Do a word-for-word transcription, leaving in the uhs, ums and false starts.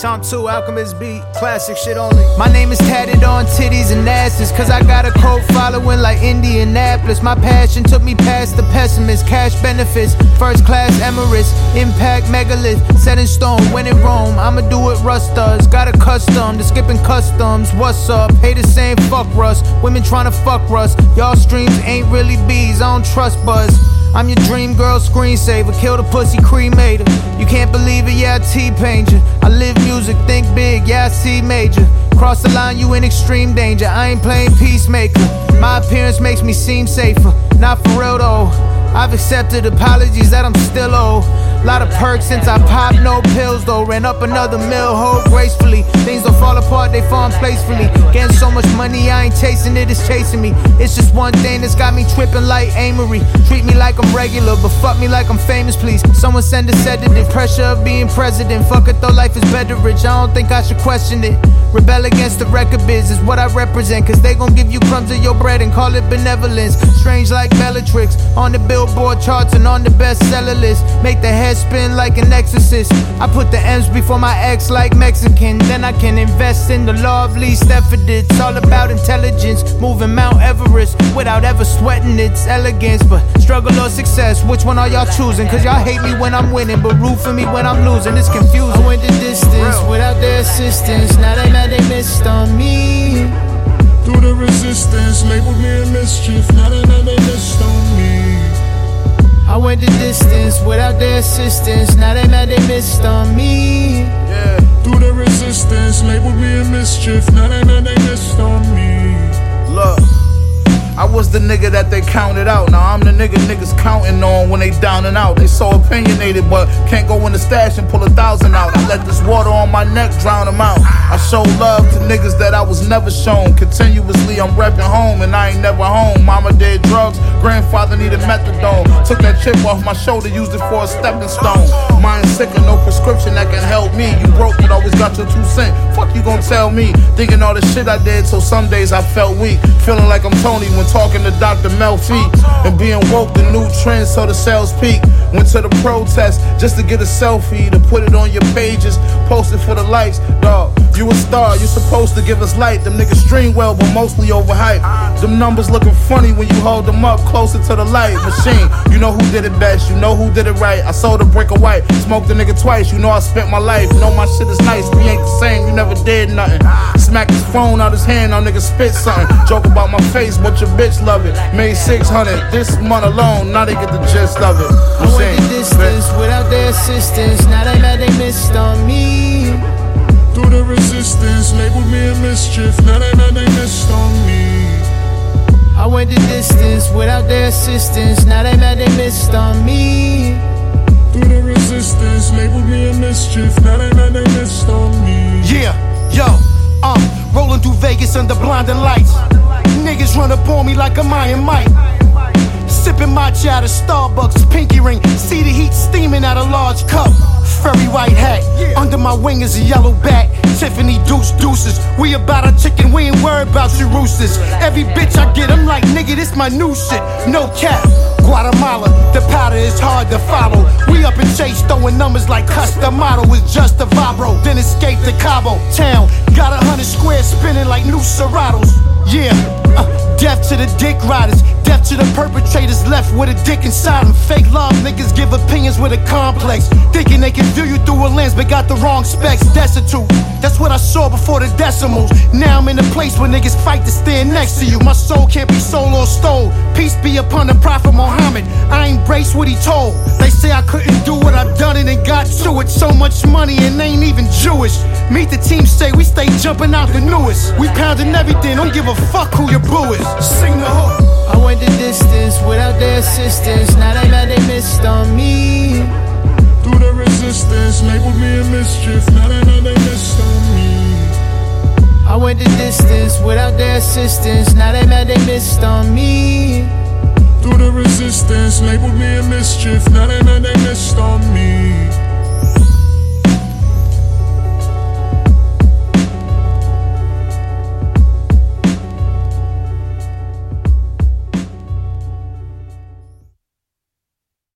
Chomp two, Alchemist beat, classic shit only. My name is tatted on titties and asses, cause I got a cult following like Indianapolis. My passion took me past the pessimist. Cash benefits, first class Emirates, impact megalith, set in stone. When in Rome, I'ma do what Russ does. Got a custom to skipping customs. What's up? Haters saying fuck Russ. Women trying to fuck Russ. Y'all streams ain't really bees, I don't trust buzz. I'm your dream girl screensaver, kill the pussy, cremate her. You can't believe it, yeah, I T-paint you. I live music, think big, yeah, I see major. Cross the line, you in extreme danger, I ain't playing peacemaker. My appearance makes me seem safer, not for real though. I've accepted apologies that I'm still owe. Lot of perks since I popped, no pills though. Ran up another mill, hold gracefully. Things don't fall apart, they fall in place for me. Getting so much money, I ain't chasing it, it's chasing me. It's just one thing that's got me tripping like Amory. Treat me like I'm regular, but fuck me like I'm famous, please. Someone send a sedative, pressure of being president. Fuck it though, life is better rich, I don't think I should question it. Rebel against the record biz is what I represent, cause they gon' give you crumbs of your bread and call it benevolence. Strange like Bellatrix, on the Billboard charts and on the bestseller list. Make the head spin like an exorcist. I put the M's before my X like Mexican. Then I can invest in the law of least effort. It's all about intelligence, moving Mount Everest without ever sweating its elegance. But struggle or success, which one are y'all choosing? Cause y'all hate me when I'm winning, but root for me when I'm losing. It's confusing. I went the distance without their assistance. Now they mad they missed on me. Through the resistance, labeled me a mischief. Now they mad they missed on me. I went the distance without their assistance. Now they mad they missed on me. Yeah. Through the resistance, labeled me a mischief. Now they mad they missed on me. Look, I was the nigga that they counted out. Now I'm the nigga niggas counting on when they down and out. They so opinionated, but can't go in the stash and pull a thousand out. I let this water on my neck drown them out. I show love to niggas that I was never shown. Continuously I'm repping home and I ain't never home. Mama did drugs, grandfather needed methadone. Took that chip off my shoulder, used it for a stepping stone. Mind sick and no prescription that can help me. You broke but always got your two cent. Fuck you gon' tell me? Thinking all the shit I did, so some days I felt weak. Feeling like I'm Tony when talking to Doctor Melfi. And being woke, the new trend, so the sales peak. Went to the protest just to get a selfie, to put it on your pages, post it for the likes. Dog, you a star, you supposed to give us light. Them niggas stream well, but mostly overhyped. Them numbers looking funny when you hold them up closer to the light. Machine, you know who did it best, you know who did it right. I sold a brick of white, smoked a nigga twice, you know I spent my life. Know my shit is nice, we ain't the same, you never did nothing. Smack his phone out his hand, now nigga spit something. Joke about my face, but your bitch love it. Made six hundred this month alone, now they get the gist of it. I went the distance without their assistance. Now they mad they missed on me. Through the resistance, labeled me a mischief. Now they mad they missed on me. I went the distance without their assistance. Now they mad they missed on me. Through the resistance, labeled me a mischief. Now they mad they missed on me. Yeah, yo, um, rolling through Vegas under blinding lights. Niggas run up on me like a Iron Mike. Sipping matcha out of Starbucks, pinky ring. See the heat steaming out a large cup. Furry white hat, under my wing is a yellow bat. Tiffany deuce deuces. We about our chicken, we ain't worried about you roosters. Every bitch I get, I'm like, nigga, this my new shit. No cap. Guatemala, the powder is hard to follow. We up in Chase, throwing numbers like custom model is just a vibro. Then escape to Cabo town. Got a hundred squares spinning like new Seratos. Yeah, uh, death to the dick riders, death to the perpetrators left with a dick inside them. Fake love niggas give opinions with a complex, thinking they can view you through a lens but got the wrong specs. Destitute, that's what I saw before the decimals. Now I'm in a place where niggas fight to stand next to you. My soul can't be sold or stole. Peace be upon the Prophet Muhammad. I embrace what he told. They say I couldn't do what I've done it and got to it. So much money and ain't even Jewish. Meet the team, say we stay jumping out the newest. We pounding everything, don't give a fuck who your boo is. Sing the hook. I went the distance without their assistance. Now they mad they missed on me. Through the resistance, labeled me a mischief. Now they mad they missed on me. I went the distance without their assistance. Now they mad they missed on me. Through the resistance, labeled me a mischief. Now they mad they missed on me.